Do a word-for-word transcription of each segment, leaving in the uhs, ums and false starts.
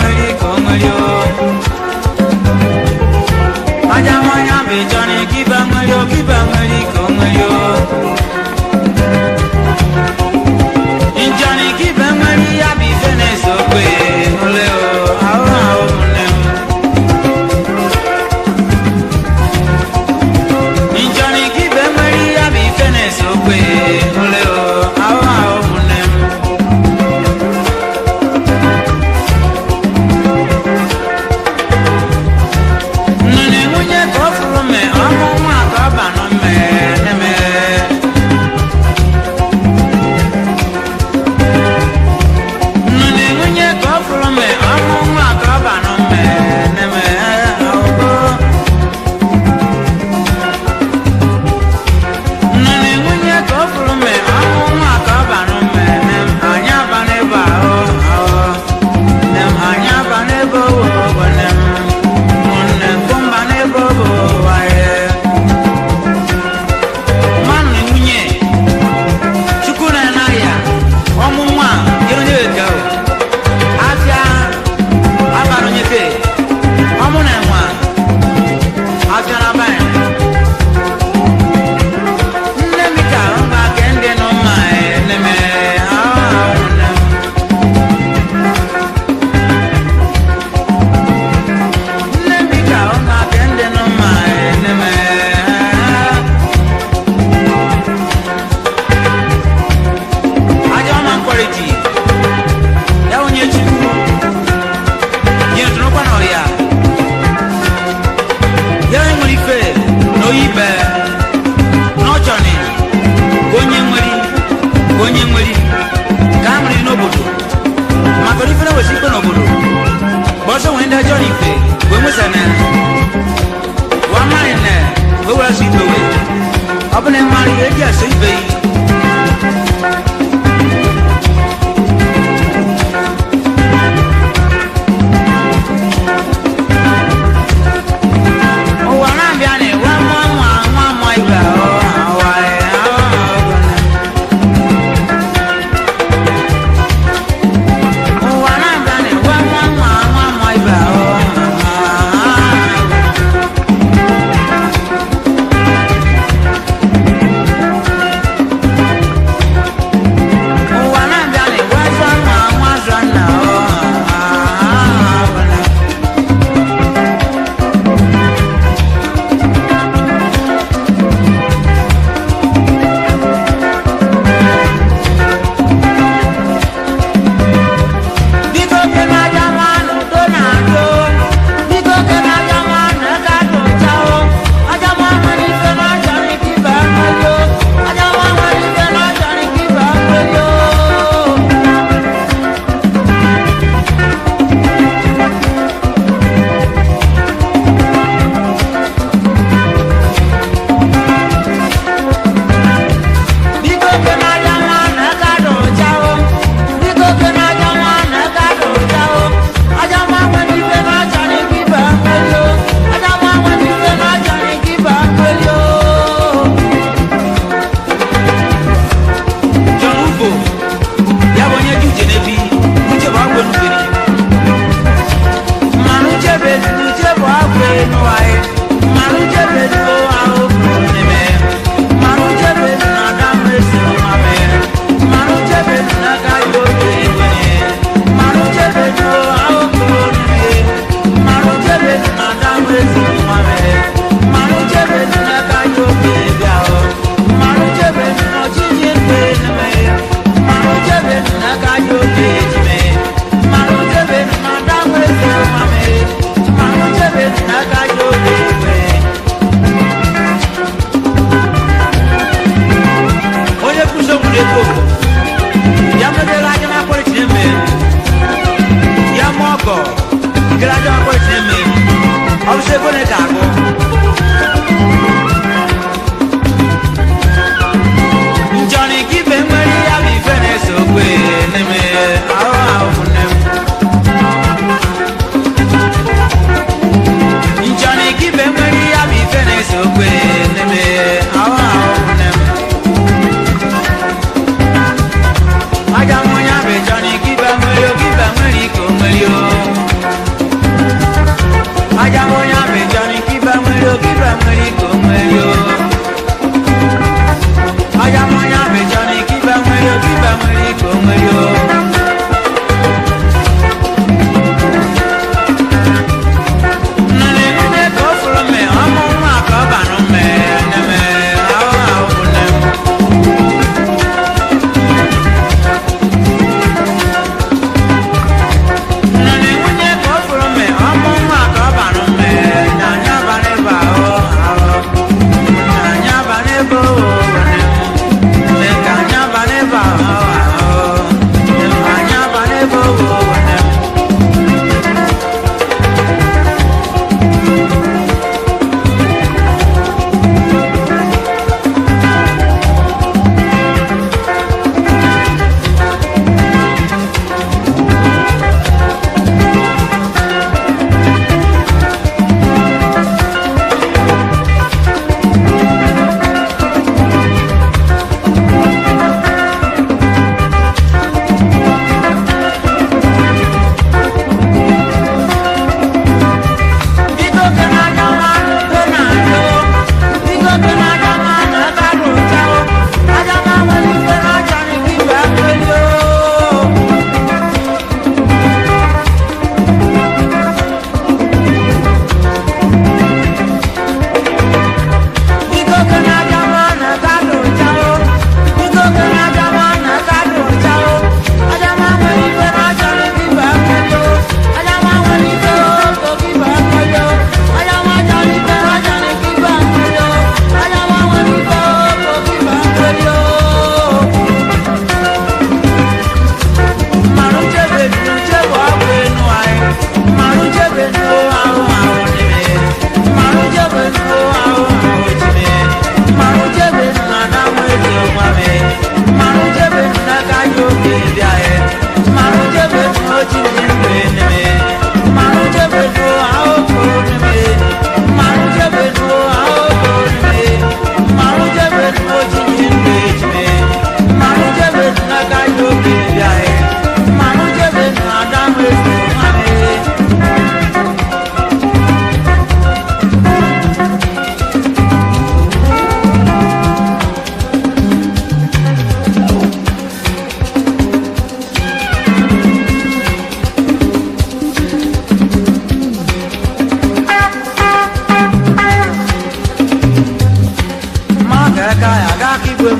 nwere ike o nwere o aja nwanya bụ Johnny kiba nwere o kiba nwere ike o nwere o Johnny kiba nwere ya bụ ife na-eso okwe ole o ahụ ahụ nne m Johnny kiba nwere ya bụ ife na-eso okwe ole o ahụ ahụ nne m nne nwunye ka ọ fụrụ mme ọmụ nwa ka ọ banụ mme neme nne nwunye ka ọ fụrụ mme ọmụ nwa ka ọ banụ mme neme ọgụ nne nwunye ka ọ fụrụ mme ọmụ nwa ka ọ banụ mme nem anyị aba n'ebe ahụ ahụ nem anyị aba n'ebe owo owo nem nne kumba n'ebe owo waye nwanne nwunye chukwu na anaghị ọmụ nwa yere onye weke o afịa abalị onye fe ọmụ na nwa afịa na abanye nne m ka mba ke ndị nọ mma neme ahụ ahụ nne m nne m ka mba ke ndị nọ mma neme aja ọma mkpọrịtị ya onye chukwu nye tụrụkwa na ọya ya nwere ife na oyi ibe n'ọchọni ka onye nwere ka onye nwere ka a nwere n'obodo maka ife na-ewesi ikpe n'obodo bọsọ nwere ndị ajọ n'ife wee nwesa na wa mmadụ na wee were asụ ibe wee ọ bụ na mmadụ eji asụ ibe yi ụwa na-abịa na ewe nwa nwa nwa mmụọ ibe ahụ awa ahụ ụwa na-abịa na ewe nwa nwa nwa mmụọ ibe ahụ ụwa na-abịa na ewe zọ nwa nwa zọ nna ahụ biko ke na-aja nwanụ do na-adụ biko ke na-aja nwanụ aka adụ chao aja nwa nwere ife na-aja n'ike ibe akwelio aja nwa nwere ife na-aja n'ike ibe akwelio biko ke na-aja nwanụ aka adụ chao biko ke na-aja nwanụ aka adụ chao aja nwa nwere ife na-aja n'ike ibe akwelio aja nwa nwere ife na-aja n'ike ibe akwelio John Ufo ya bụ onye ji uche n'ebi uche bụ agwọ n'ubiri mmanụ uche bụ ezigbo uche bụ agwọ n'ụwaghị mmanụ uche bụ ezigbo ahụ bụrụ n'ime mmanụ uche bụ ezigbo na ada m esi nwa mee mmanụ uche bụ ezigbo na aka ya oge ekwenye mmanụ uche bụ ezigbo ahụ bụrụ n'ime mmanụ uche bụ ezigbo na ada m esi nwa mee mmanụ uche bụ ezigbo na aka ya oge ebe ahụ mmanụ uche bụ ezigbo na ọchịchị mgbe n'ime mmanụ uche bụ ezigbo na aka ya oge eji mee mmanụ uche bụ ezigbo na ada m esi nwa mee mmanụ uche bụ ezigbo na aka ya oge ekwe onye kwụsị obodo ego ya medela aja na akpọrịtị eme ya ma ọgọ gara aja na akpọrịtị eme ọ bụ sị ego na ego agụ Johnny kibe nwere ya bụ ife na-eso okwe n'eme ahụ ahụ nne m Johnny kibe nwere ya bụ ife na-eso okwe n'eme ahụ ahụ nne m aja nwụnya bụ Johnny kibe nwere o kibe nwere ike o nwere o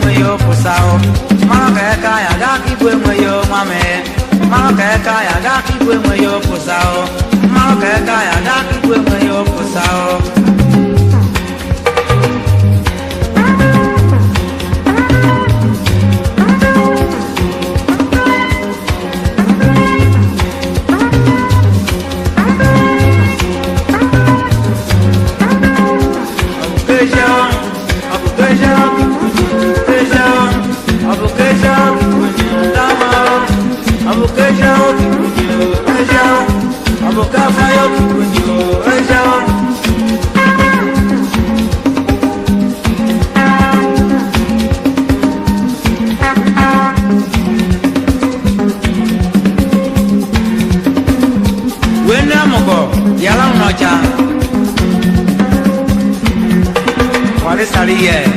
enwe yo pusao mara ka ka ya ga kibu enwe yo mame mara ka ka ya ga kibu enwe yo pusao mara ka ka ya ga kibu enwe yo pusao Saliye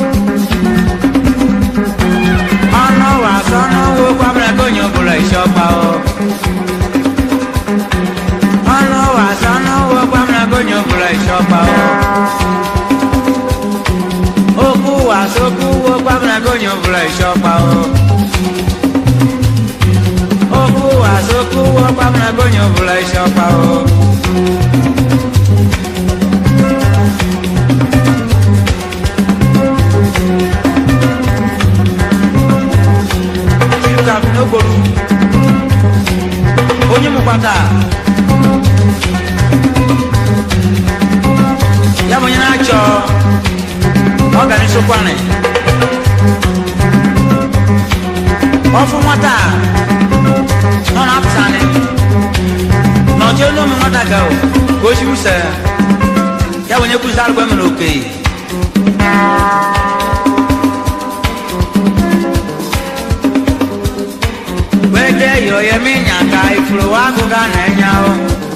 Ono wa sono wo kwa bra konyo bula ishopa o Ono wa sono wo kwa bra konyo bula ishopa o Oku wa soku wo kwa bra konyo bula ishopa o Oku wa soku wo kwa bra konyo bula ishopa o N'okporo onye mụkwata ya bụ onye na-achọ ọganisokwanị ọfụ nwata nọ na-apụsanị n'ọchị onye ụmụ nwata ga ka o si wuse ya bụ onye kwụzi arụgbe mere okenye yo ye minya ka ifuru wako ga nenya o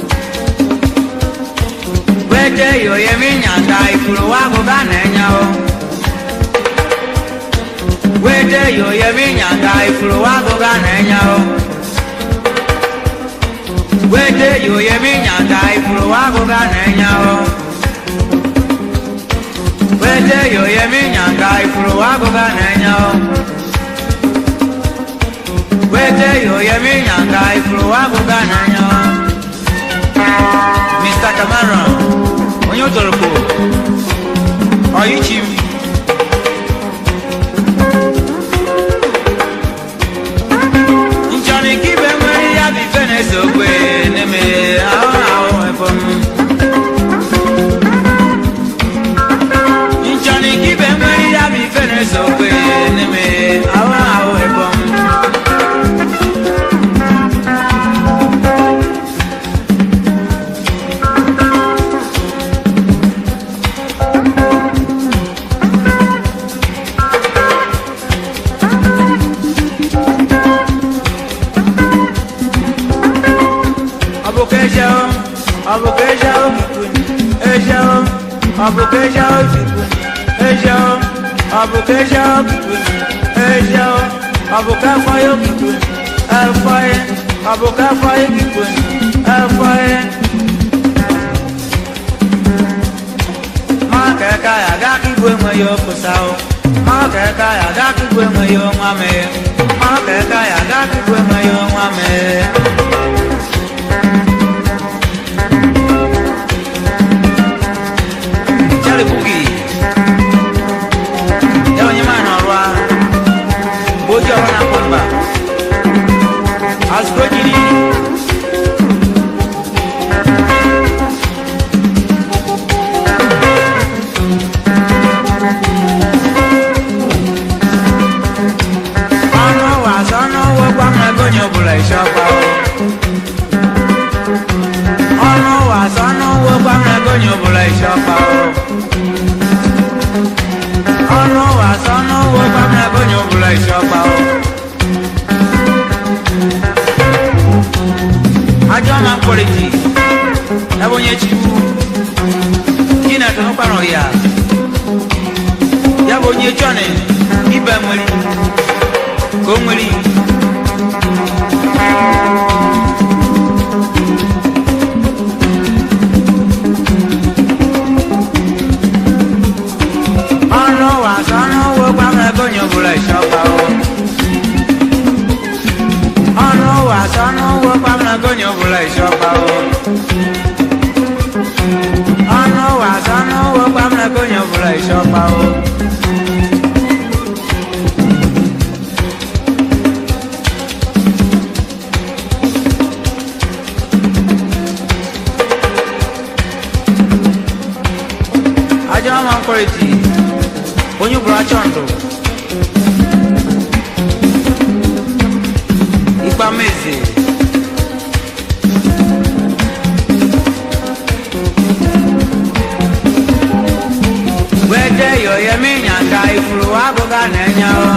Wete yo ye minya ka ifuru wako ga nenya o Wete yo ye minya ka ifuru wako ga nenya o Wete yo ye minya ka ifuru wako ga nenya o Wete yo ye minya ka ifuru wako ga nenya o Wete yo ye minyanga ifuru wako gana nyo Mister Cameron onye otoropo Oyichim Nchoni kibe mweri ya bifene sokwe Neme aho aho ebom Nchoni kibe mweri ya bifene sokwe Neme aho aho ebom Abukeja okikuni, eja o, abukeja okikuni, eja o, abukeja okikuni, eja o, abukafa okikuni, elfaye, abukafa okikuni, elfaye. Makeka ya gaki bwemwe yo kusao, makeka ya gaki bwemwe yo mwame, makeka ya gaki bwemwe yo mwame. Bugi ya onye mana ọrụa oji ọrụ na mkpọmba azụko jiri ọnụ ụwa azụ ọnụ ụwa gwa m ego onye ọbụla isi ọkwa ọnụ ụwa azụ ọnụ ụwa gwa m ego onye ọbụla isi ọkwa ọnụ ụwa sọnụ ụwa gwa m ego onye ọbụla isi ọkpa o ajọ ma mkpọrịtị ebe onye chikwu gị na-eto n'ụkpara ya ya bụ onye chọnị ibe nwere ka o nwere ọnụ ụwa sọnụ ụwa gwa m ego onye ọbụla ọnụ wazọ ọnụ wọkwa m na konye ọbụla ịchọkwa o ajọ ọma nkwọrịtị onye bụrụ achọ ndụ ikpameze wede yoyemi nyaka ifuru agụga na-enye o